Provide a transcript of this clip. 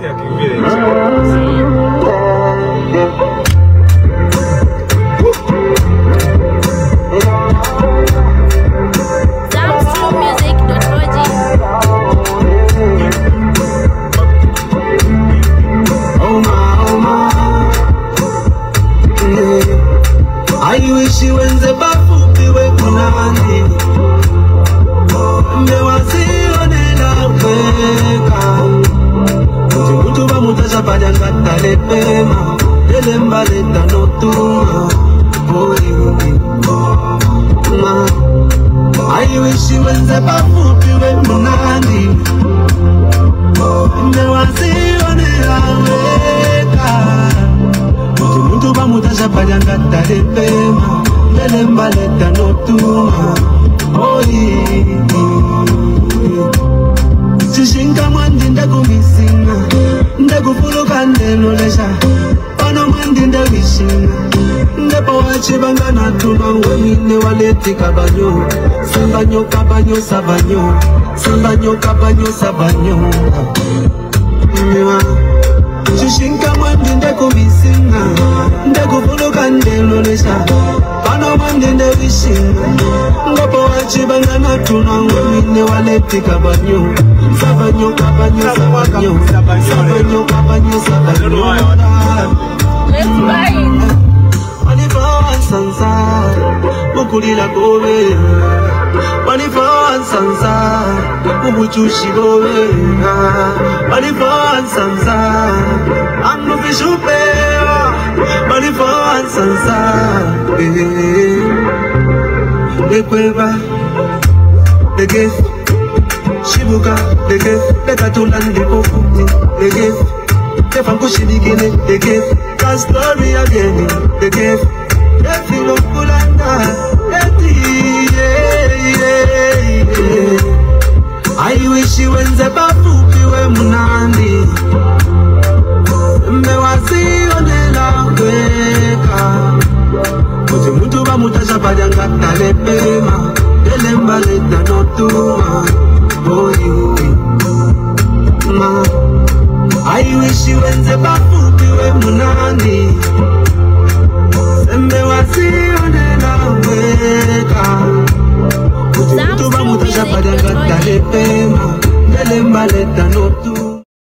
I wish you in the bafu piwe kunani Mewazionela weka Mtu ba mutasha padangata lepema Delemba leta notuma Ma I wish you in the bafu piwe kunani Mewazionela weka Mtu ba mutasha padangata lepema Delemba leta notuma Shishinka mwandi ndakumisinga Ndakufuluka ndelolesha Ono mwandi ndawishinga Ndepo wachibanga natuma Wemine waleti kabanyo Sambanyo kabanyo sabanyo Sambanyo kabanyo sabanyo Shishinka mwandi ndakumisinga Ndakufuluka ndelolesha Ono mwandi ndawishinga Ndepo wachibanga natuma Wemine waleti kabanyo Sabanyo kabanyo sabanyo Sabanyo kabanyo sabanyo Let's buy it. Manifa sansa Mukulila gobe Manifa sansa Umuchushi gobe Manifa sansa Amufishupe Manifa sansa Lekweba The gift Shibuka The gift Lekatulan the Pofuti The gift Tefangushi begini The gift The story again The gift Efilo kulanda I wish you in the bafu piwe munandi Mewazionela weka Mtu ba mutasha padangata lepema Delemba leta notuma Ma I wish you in the bafu piwe munandi